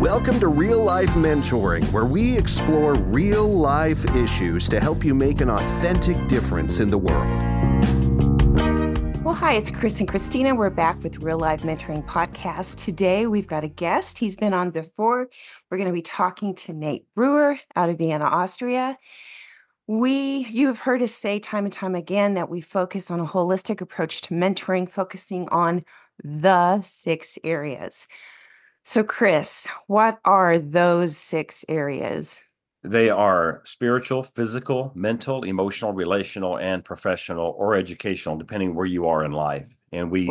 Welcome to Real Life Mentoring, where we explore real life issues to help you make an authentic difference in the world. Well, hi, it's Chris and Christina. We're back with Real Life Mentoring Podcast. Today, we've got a guest. He's been on before. We're going to be talking to Nate Brewer out of Vienna, Austria. You have heard us say time and time again that we focus on a holistic approach to mentoring, focusing on the 6 areas. So, Chris, what are those 6 areas? They are spiritual, physical, mental, emotional, relational, and professional or educational, depending where you are in life. And we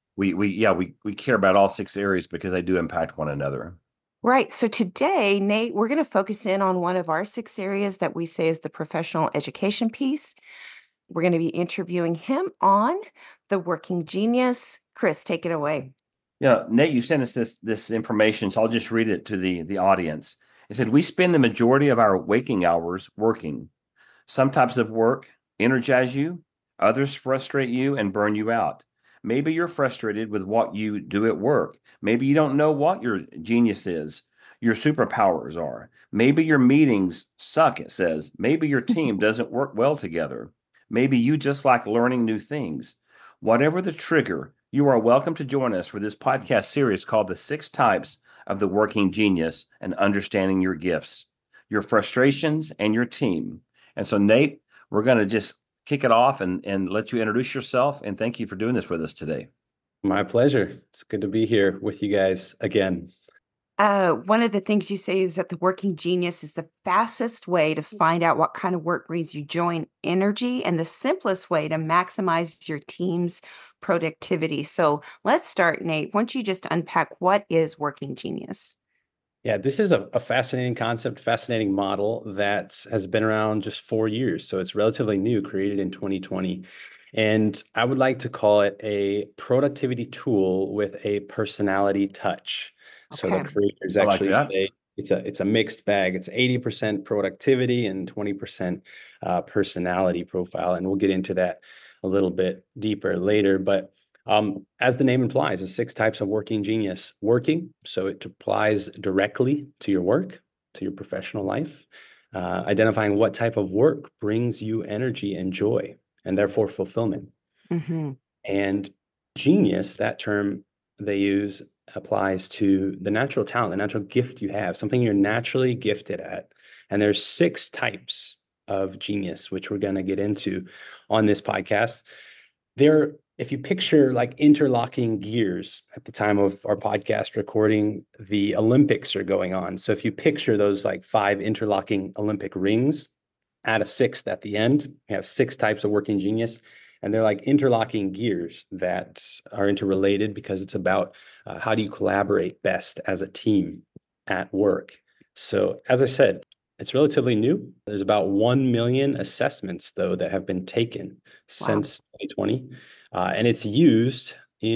care about all 6 areas because they do impact one another. Right. So today, Nate, we're going to focus in on one of our 6 areas that we say is the professional education piece. We're going to be interviewing him on the working genius. Chris, take it away. Yeah, Nate, you sent us this information, so I'll just read it to the audience. It said, we spend the majority of our waking hours working. Some types of work energize you, others frustrate you and burn you out. Maybe you're frustrated with what you do at work. Maybe you don't know what your genius is, your superpowers are. Maybe your meetings suck, it says. Maybe your team doesn't work well together. Maybe you just like learning new things. Whatever the trigger, you are welcome to join us for this podcast series called The 6 Types of the Working Genius and Understanding Your Gifts, Your Frustrations, and Your Team. And so, Nate, we're going to just kick it off and let you introduce yourself. And thank you for doing this with us today. My pleasure. It's good to be here with you guys again. One of the things you say is that the working genius is the fastest way to find out what kind of work brings you joy and energy, and the simplest way to maximize your team's productivity. So let's start, Nate. Why don't you just unpack what is working genius? Yeah, this is a fascinating concept, fascinating model that has been around just 4 years. So it's relatively new, created in 2020. And I would like to call it a productivity tool with a personality touch. So the creators actually say it's a mixed bag. It's 80% productivity and 20% personality profile. And we'll get into that a little bit deeper later. But as the name implies, the 6 types of working genius. Working, so it applies directly to your work, to your professional life. Identifying what type of work brings you energy and joy, and therefore fulfillment. Mm-hmm. And genius, that term they use, applies to the natural talent, the natural gift you have, something you're naturally gifted at. And there's 6 types of genius, which we're going to get into on this podcast. If you picture like interlocking gears at the time of our podcast recording, the Olympics are going on. So if you picture those like 5 interlocking Olympic rings, add a 6th at the end, you have 6 types of working genius. And they're like interlocking gears that are interrelated because it's about how do you collaborate best as a team at work. So as I said, it's relatively new. There's about 1 million assessments, though, that have been taken since 2020. And it's been used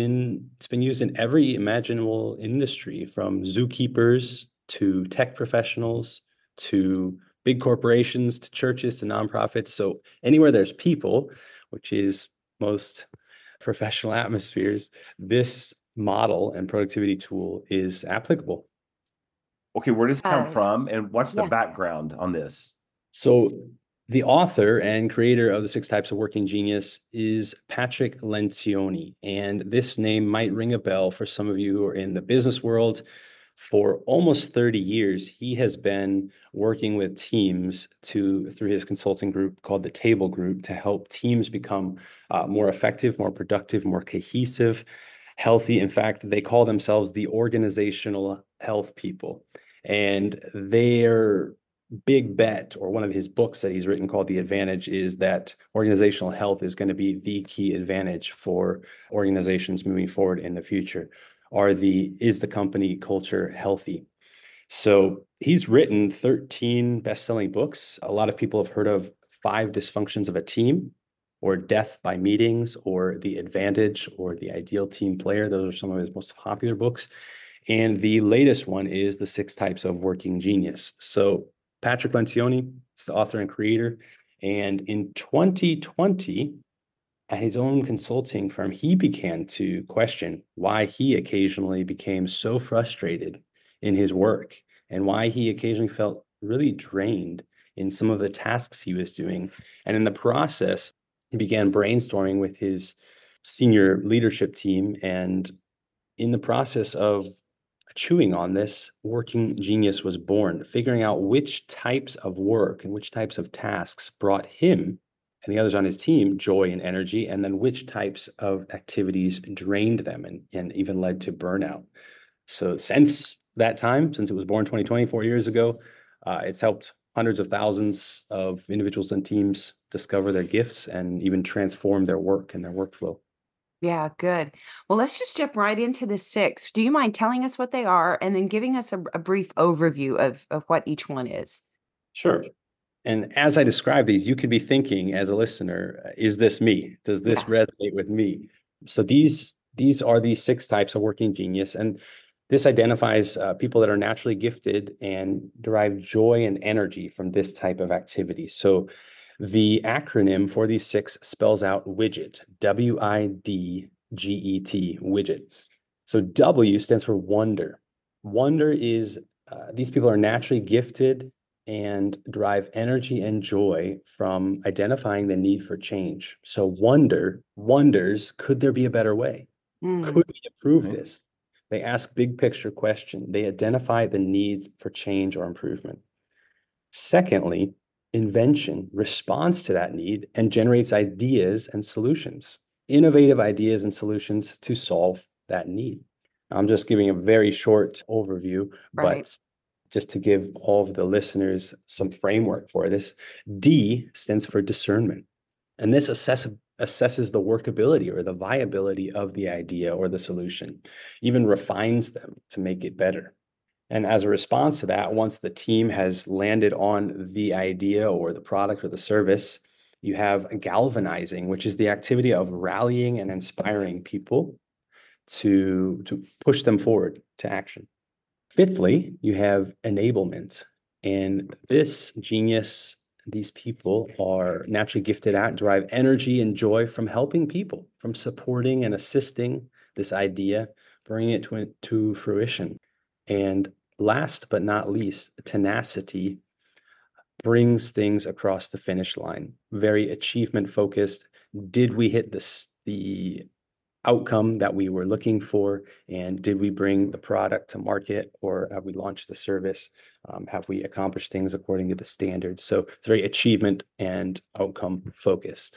in every imaginable industry, from zookeepers to tech professionals to big corporations to churches to nonprofits. So anywhere there's people, which is most professional atmospheres, this model and productivity tool is applicable. Okay, where does it come from, and what's the background on this? So the author and creator of the 6 types of working genius is Patrick Lencioni. And this name might ring a bell for some of you who are in the business world. For almost 30 years, he has been working with teams through his consulting group called the Table Group, to help teams become more effective, more productive, more cohesive, healthy. In fact, they call themselves the organizational health people. And their big bet, or one of his books that he's written called The Advantage, is that organizational health is going to be the key advantage for organizations moving forward in the future. Is the company culture healthy? So he's written 13 best-selling books. A lot of people have heard of 5 Dysfunctions of a Team, or Death by Meetings, or The Advantage, or The Ideal Team Player. Those are some of his most popular books. And the latest one is The 6 Types of Working Genius. So Patrick Lencioni is the author and creator. And in 2020, at his own consulting firm, he began to question why he occasionally became so frustrated in his work and why he occasionally felt really drained in some of the tasks he was doing. And in the process, he began brainstorming with his senior leadership team. And in the process of chewing on this, Working Genius was born, figuring out which types of work and which types of tasks brought him and the others on his team joy and energy, and then which types of activities drained them and even led to burnout. So since that time, since it was born 24 years ago, it's helped hundreds of thousands of individuals and teams discover their gifts and even transform their work and their workflow. Yeah, good. Well, let's just jump right into the six. Do you mind telling us what they are and then giving us a brief overview of what each one is? Sure. And as I describe these, you could be thinking as a listener, is this me? Does this Yeah. resonate with me? So these are the six types of working genius. And this identifies people that are naturally gifted and derive joy and energy from this type of activity. So the acronym for these six spells out widget, WIDGET, widget. So W stands for wonder. Wonder is these people are naturally gifted and derive energy and joy from identifying the need for change. So wonders, could there be a better way? Mm, Could we improve Right. this? They ask big picture question. They identify the needs for change or improvement. Secondly, invention responds to that need and generates ideas and solutions, innovative ideas and solutions to solve that need. I'm just giving a very short overview, right. but just to give all of the listeners some framework for this, D stands for discernment. And this assesses the workability or the viability of the idea or the solution, even refines them to make it better. And as a response to that, once the team has landed on the idea or the product or the service, you have galvanizing, which is the activity of rallying and inspiring people to push them forward to action. Fifthly, you have enablement. And this genius, these people are naturally gifted at, derive energy and joy from helping people, from supporting and assisting this idea, bringing it to fruition. And last but not least, tenacity brings things across the finish line. Very achievement focused. Did we hit the outcome that we were looking for? And did we bring the product to market, or have we launched the service? Have we accomplished things according to the standards? So it's very achievement and outcome focused.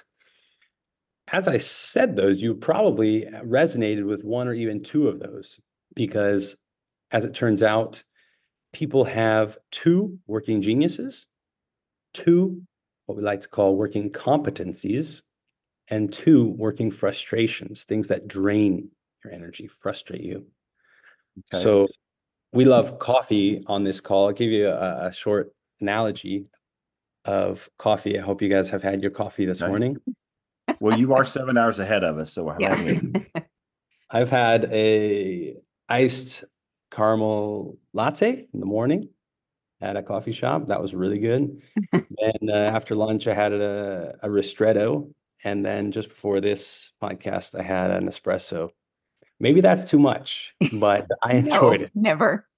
As I said those, you probably resonated with one or even two of those, because as it turns out, people have two working geniuses, two what we like to call working competencies, and two working frustrations, things that drain your energy, frustrate you. Okay. So we love coffee on this call. I'll give you a short analogy of coffee. I hope you guys have had your coffee this Okay. morning. Well, you are 7 hours ahead of us, so Yeah. have it. I've had a iced caramel latte in the morning at a coffee shop. That was really good. Then after lunch, I had a ristretto. And then just before this podcast, I had an espresso. Maybe that's too much, but I enjoyed it. Never.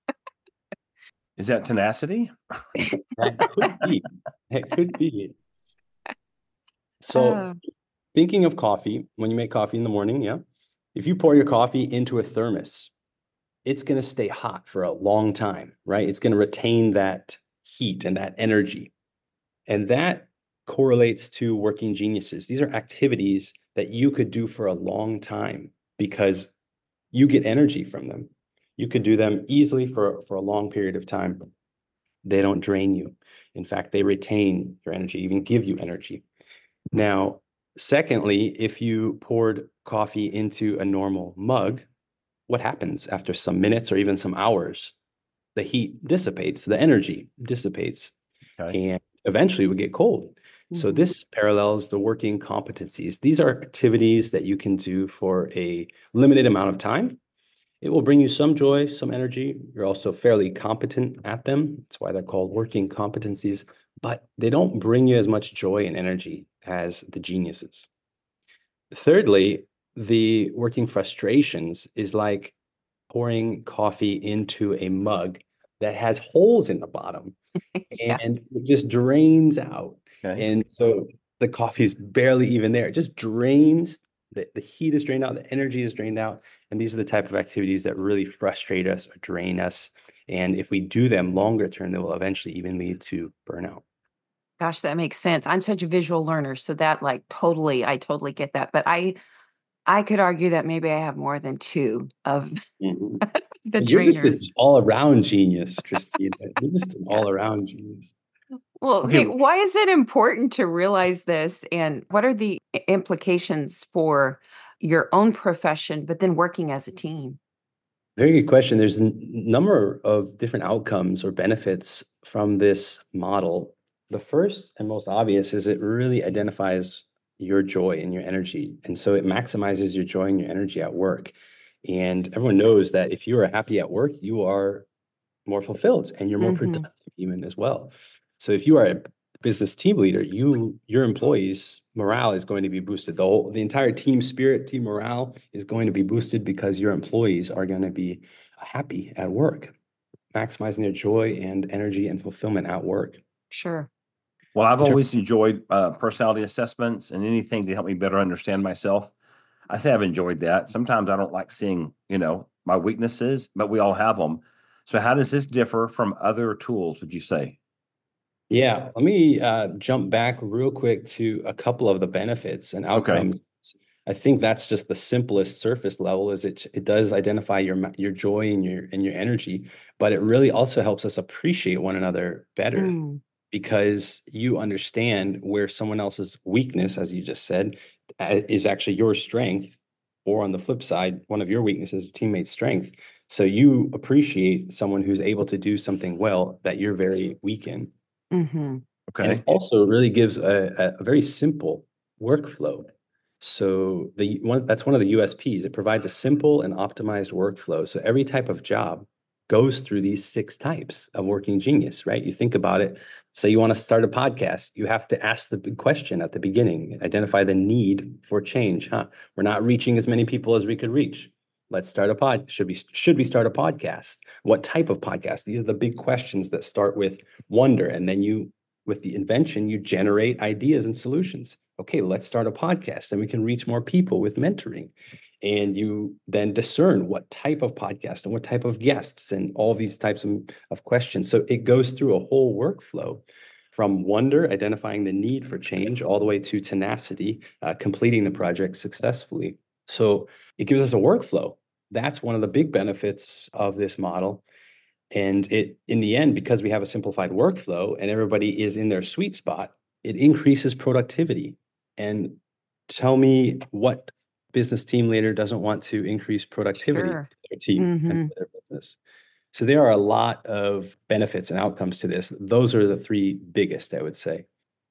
Is that tenacity? That could be. It could be. So Oh, thinking of coffee, when you make coffee in the morning, yeah, if you pour your coffee into a thermos, it's going to stay hot for a long time, right? It's going to retain that heat and that energy. And that correlates to working geniuses. These are activities that you could do for a long time because you get energy from them. You could do them easily for a long period of time. They don't drain you. In fact, they retain your energy, even give you energy. Now, secondly, if you poured coffee into a normal mug, what happens after some minutes or even some hours? The heat dissipates, the energy dissipates, Okay. and eventually it would get cold. So mhm. this parallels the working competencies. These are activities that you can do for a limited amount of time. It will bring you some joy, some energy. You're also fairly competent at them. That's why they're called working competencies, but they don't bring you as much joy and energy as the geniuses. Thirdly, the working frustrations is like pouring coffee into a mug that has holes in the bottom Yeah. and it just drains out. Okay. And so the coffee is barely even there. It just drains. The heat is drained out, the energy is drained out. And these are the type of activities that really frustrate us or drain us. And if we do them longer term, they will eventually even lead to burnout. Gosh, that makes sense. I'm such a visual learner, so that I totally get that. But I could argue that maybe I have more than two of Mhm. the You're just an trainers. all-around genius, Christina. You're just an Yeah. all-around genius. Well, Okay. Nate, why is it important to realize this, and what are the implications for your own profession, but then working as a team? Very good question. There's a number of different outcomes or benefits from this model. The first and most obvious is it really identifies your joy and your energy. And so it maximizes your joy and your energy at work. And everyone knows that if you are happy at work, you are more fulfilled and you're more Mhm. productive even as well. So if you are a business team leader, your employees' morale is going to be boosted. The entire team spirit, team morale is going to be boosted because your employees are going to be happy at work, maximizing their joy and energy and fulfillment at work. Sure. Well, I've In terms always enjoyed personality assessments and anything to help me better understand myself. I say I've enjoyed that. Sometimes I don't like seeing, my weaknesses, but we all have them. So how does this differ from other tools, would you say? Yeah, let me jump back real quick to a couple of the benefits and Okay. outcomes. I think that's just the simplest surface level is it does identify your joy and your energy, but it really also helps us appreciate one another better Mm. because you understand where someone else's weakness, as you just said, is actually your strength, or on the flip side, one of your weaknesses, teammate's strength. So you appreciate someone who's able to do something well that you're very weak in. Mhm. And it Okay. also really gives a very simple workflow. So that's one of the USPs. It provides a simple and optimized workflow. So every type of job goes through these 6 types of working genius, right? You think about it. Say you want to start a podcast, you have to ask the big question at the beginning, identify the need for change. We're not reaching as many people as we could reach. Let's start a pod. Should we start a podcast? What type of podcast? These are the big questions that start with wonder, and then with the invention, you generate ideas and solutions. Okay, let's start a podcast and we can reach more people with mentoring. And you then discern what type of podcast and what type of guests and all these types of questions. So it goes through a whole workflow from wonder, identifying the need for change, all the way to tenacity, completing the project successfully. So it gives us a workflow. That's one of the big benefits of this model. And in the end, because we have a simplified workflow and everybody is in their sweet spot, it increases productivity. And tell me what business team leader doesn't want to increase productivity Sure. for their team and Mhm. for their business. So there are a lot of benefits and outcomes to this. Those are the 3 biggest, I would say.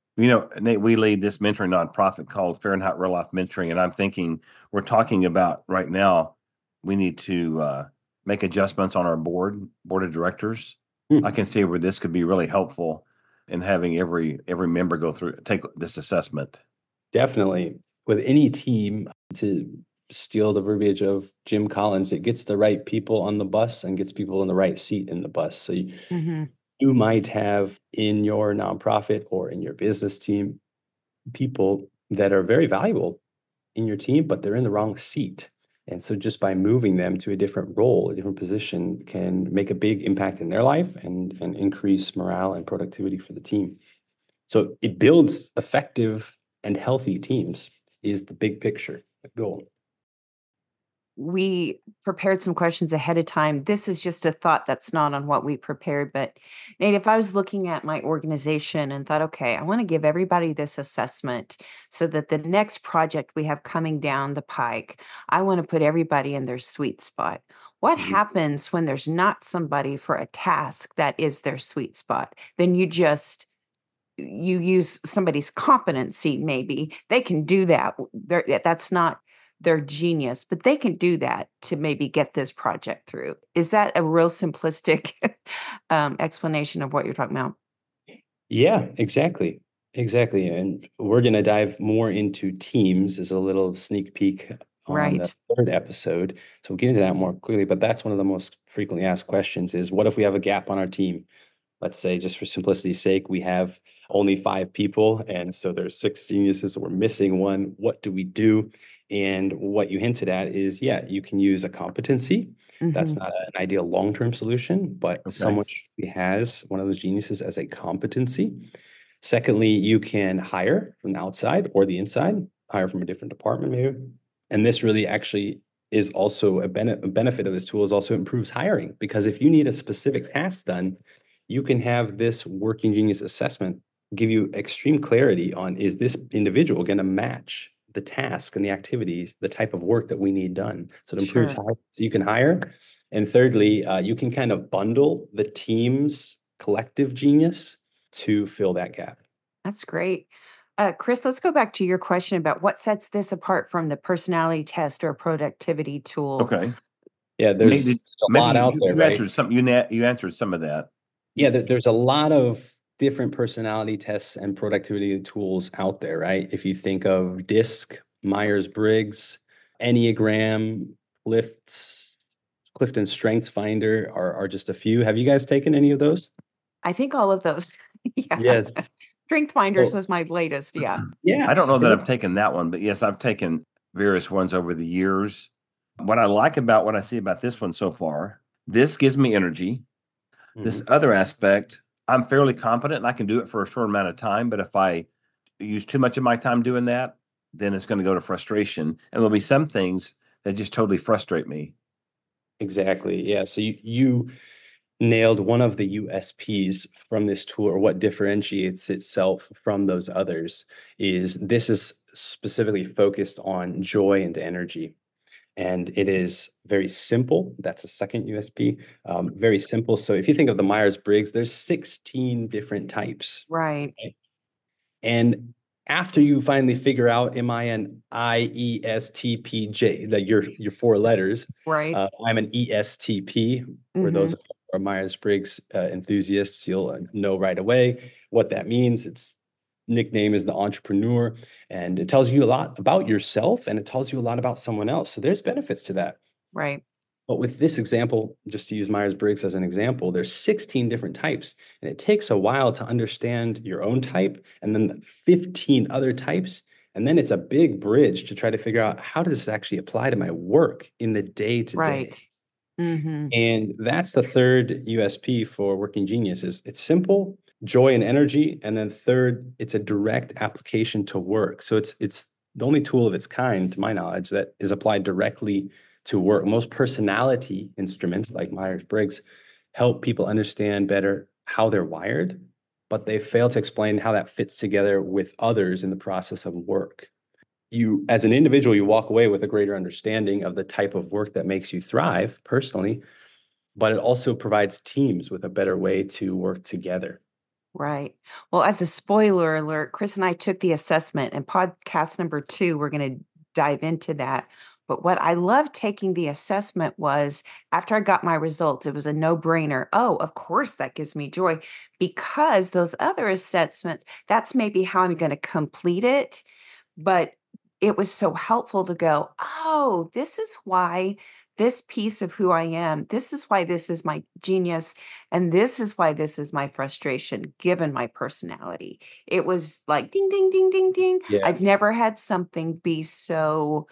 Nate, we lead this mentoring nonprofit called Fahrenheit Real Life Mentoring. And I'm thinking we're talking about right now, we need to make adjustments on our board of directors. I Hmm. can see where this could be really helpful in having every member take this assessment. Definitely. With any team, to steal the verbiage of Jim Collins, it gets the right people on the bus and gets people in the right seat in the bus. So Mhm. you might have in your nonprofit or in your business team people that are very valuable in your team, but they're in the wrong seat. And so just by moving them to a different role, a different position can make a big impact in their life and increase morale and productivity for the team. So it builds effective and healthy teams is the big picture goal. We prepared some questions ahead of time. This is just a thought that's not on what we prepared. But Nate, if I was looking at my organization and thought, okay, I want to give everybody this assessment so that the next project we have coming down the pike, I want to put everybody in their sweet spot. What Mhm. happens when there's not somebody for a task that is their sweet spot? Then you use somebody's competency, maybe they can do that. That's not their genius, but they can do that to maybe get this project through. Is that a real simplistic explanation of what you're talking about? Yeah, exactly. Exactly. And we're going to dive more into teams as a little sneak peek on the Right. third episode. So we'll get into that more quickly, but that's one of the most frequently asked questions is what if we have a gap on our team? Let's say, just for simplicity's sake, we have only 5 people, and so there's 6 geniuses, so we're missing one. What do we do? And what you hinted at is, yeah, you can use a competency. That's Hmm. not an ideal long-term solution, but Okay. someone has one of those geniuses as a competency. Secondly, you can hire from the outside or the inside, hire from a different department, maybe. And this really actually is also a benefit of this tool is also improves hiring, because if you need a specific task done, you can have this working genius assessment give you extreme clarity on, is this individual going to match the task and the activities, the type of work that we need done? So it improves Sure. how you can hire. And thirdly, you can kind of bundle the team's collective genius to fill that gap. That's great. Chris, let's go back to your question about what sets this apart from the personality test or productivity tool. Okay. Yeah, Nate, there's a maybe lot out there, you right? answered some. You answered some of that. Yeah, there's a lot of different personality tests and productivity tools out there, right? If you think of DISC, Myers-Briggs, Enneagram, Clifton Strengths Finder are just a few. Have you guys taken any of those? I think all of those. Yeah. Yes. Strength Finders So was my latest. Yeah. yeah, I don't know that I've taken that one, but yes, I've taken various ones over the years. What I like about what I see about this one so far, this gives me energy. This Mhm. other aspect, I'm fairly confident and I can do it for a short amount of time. But if I use too much of my time doing that, then it's going to go to frustration. And there'll be some things that just totally frustrate me. Exactly. Yeah. So you nailed one of the USPs from this tool, or what differentiates itself from those others is this is specifically focused on joy and energy. And it is very simple. That's a second USP. Very simple. So if you think of the Myers-Briggs, there's 16 different types. Right. Right? And after you finally figure out, am I an IESTPJ, like your 4 letters, Right. I'm an ESTP. For Hmm. those of our Myers-Briggs enthusiasts, you'll know right away what that means. Its nickname is the entrepreneur, and it tells you a lot about yourself and it tells you a lot about someone else. So there's benefits to that. Right. But with this example, just to use Myers-Briggs as an example, there's 16 different types, and it takes a while to understand your own type and then 15 other types. And then it's a big bridge to try to figure out, how does this actually apply to my work in the day to day? Right. Hmm. And that's the third USP for Working Genius is it's simple, joy and energy. And then third, it's a direct application to work. So it's the only tool of its kind, to my knowledge, that is applied directly to work. Most personality instruments like Myers-Briggs help people understand better how they're wired, but they fail to explain how that fits together with others in the process of work. You, as an individual, you walk away with a greater understanding of the type of work that makes you thrive personally, but it also provides teams with a better way to work together. Right. Well, as a spoiler alert, Chris and I took the assessment, and podcast number 2, we're going to dive into that. But what I loved taking the assessment was after I got my results, it was a no brainer. Oh, of course, that gives me joy, because those other assessments, that's maybe how I'm going to complete it. But it was so helpful to go, oh, this is why this piece of who I am, this is why this is my genius, and this is why this is my frustration, given my personality. It was like ding, ding, ding, ding, ding. Yeah. I've never had something be so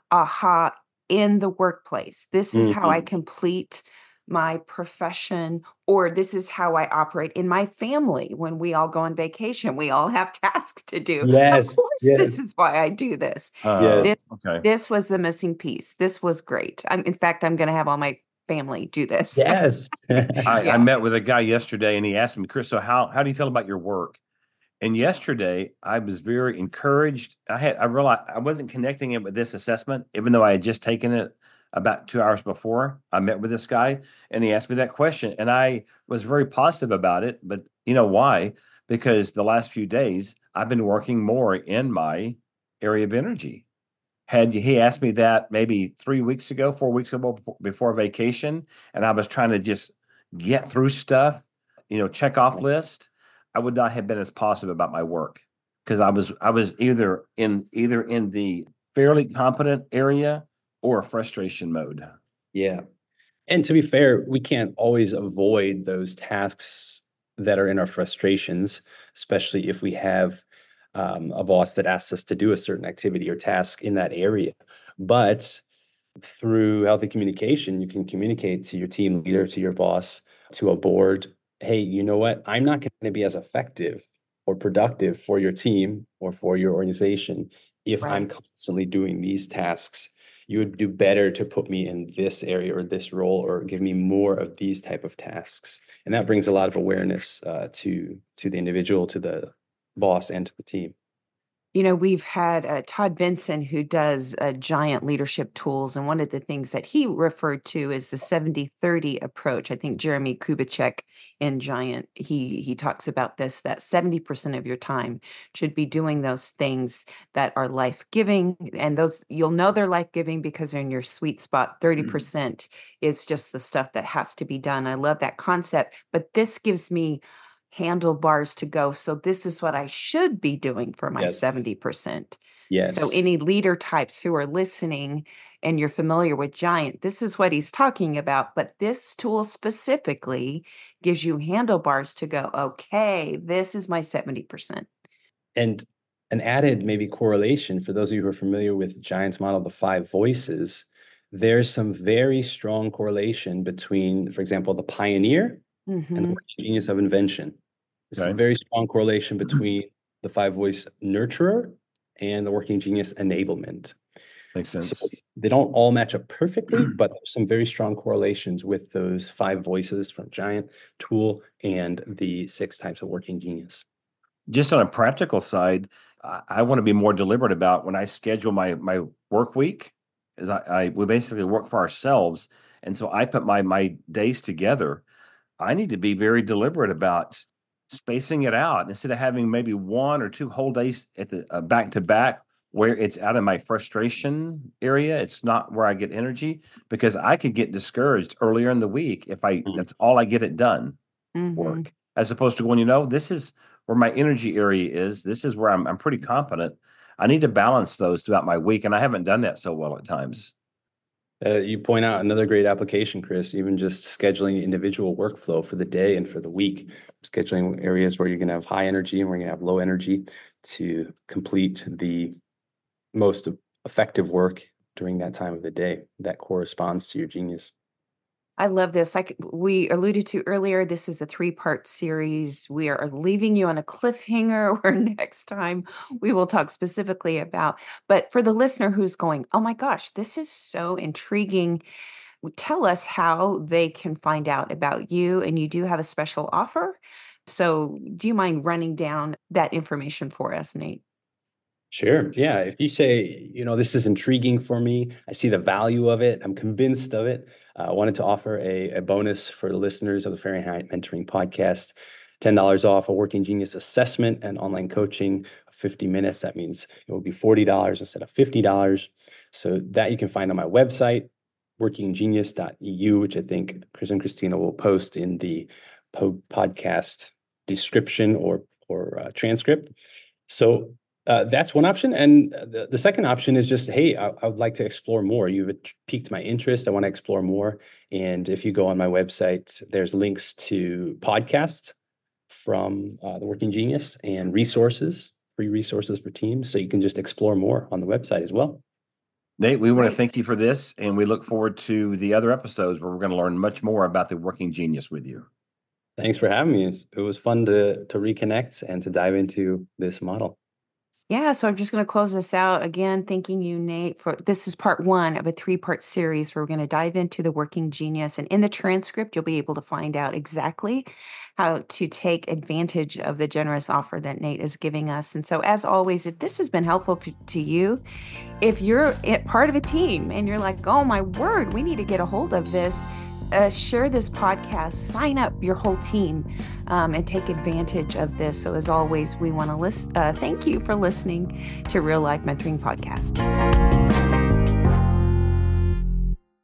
aha in the workplace. This is how I Mhm. complete my profession, or this is how I operate in my family. When we all go on vacation, we all have tasks to do. Of Yes. course, Yes. this is why I do this. Yes. This Okay. this was the missing piece. This was great. In fact, I'm going to have all my family do this. Yes. I Yeah. met with a guy yesterday and he asked me, Chris, so how do you feel about your work? And yesterday I was very encouraged. I realized I wasn't connecting it with this assessment, even though I had just taken it about 2 hours before. I met with this guy and he asked me that question. And I was very positive about it. But you know why? Because the last few days I've been working more in my area of energy. Had he asked me that maybe 3 weeks ago, 4 weeks ago before vacation, and I was trying to just get through stuff, check off list, I would not have been as positive about my work because I was either in the fairly competent area or a frustration mode. Yeah. And to be fair, we can't always avoid those tasks that are in our frustrations, especially if we have a boss that asks us to do a certain activity or task in that area. But through healthy communication, you can communicate to your team leader, to your boss, to a board, hey, you know what? I'm not going to be as effective or productive for your team or for your organization if I'm Right. constantly doing these tasks. You would do better to put me in this area or this role, or give me more of these type of tasks. And that brings a lot of awareness to the individual, to the boss, and to the team. We've had Todd Benson, who does Giant leadership tools. And one of the things that he referred to is the 70-30 approach. I think Jeremy Kubicek in Giant, he talks about this, that 70% of your time should be doing those things that are life-giving. And those, you'll know they're life-giving because they're in your sweet spot. 30% is just the stuff that has to be done. I love that concept. But this gives me handlebars to go. So this is what I should be doing for my Yes. 70%. Yes. So any leader types who are listening and you're familiar with Giant, this is what he's talking about. But this tool specifically gives you handlebars to go, okay, this is my 70%. And an added maybe correlation for those of you who are familiar with Giant's model, the 5 voices, there's some very strong correlation between, for example, the pioneer and the Mhm. working genius of invention. There's a Okay. very strong correlation between the 5 voice nurturer and the working genius enablement. Makes sense. So they don't all match up perfectly, but there's some very strong correlations with those 5 voices from Giant tool and the 6 types of working genius. Just on a practical side, I want to be more deliberate about when I schedule my work week. Is we basically work for ourselves, and so I put my days together. I need to be very deliberate about spacing it out instead of having maybe 1 or 2 whole days at the back to back where it's out of my frustration area. It's not where I get energy, because I could get discouraged earlier in the week if that's all I get it done Mhm. work, as opposed to going, this is where my energy area is. This is where I'm pretty competent. I need to balance those throughout my week, and I haven't done that so well at times. You point out another great application, Chris, even just scheduling individual workflow for the day and for the week, scheduling areas where you're going to have high energy and where you're going to have low energy to complete the most effective work during that time of the day that corresponds to your genius. I love this. Like we alluded to earlier, this is a 3-part series. We are leaving you on a cliffhanger where next time we will talk specifically about. But for the listener who's going, oh my gosh, this is so intriguing. Tell us how they can find out about you. And you do have a special offer. So do you mind running down that information for us, Nate? Sure. Yeah. If you say, this is intriguing for me, I see the value of it, I'm convinced of it. I wanted to offer a bonus for the listeners of the Fahrenheit Mentoring Podcast, $10 off a Working Genius assessment and online coaching, 50 minutes. That means it will be $40 instead of $50. So that you can find on my website, workinggenius.eu, which I think Chris and Christina will post in the podcast description or transcript. So that's one option. And the second option is just, hey, I would like to explore more. You've piqued my interest. I want to explore more. And if you go on my website, there's links to podcasts from the Working Genius and resources, free resources for teams. So you can just explore more on the website as well. Nate, we want to Great. thank you for this, and we look forward to the other episodes where we're going to learn much more about the Working Genius with you. Thanks for having me. It was fun to reconnect and to dive into this model. Yeah, so I'm just going to close this out again, thanking you, Nate, for this is part 1 of a 3-part series where we're going to dive into the Working Genius. And in the transcript, you'll be able to find out exactly how to take advantage of the generous offer that Nate is giving us. And so, as always, if this has been helpful to you, if you're part of a team and you're like, oh my word, we need to get a hold of this, share this podcast, sign up your whole team, and take advantage of this. So as always, we want to thank you for listening to Real Life Mentoring Podcast.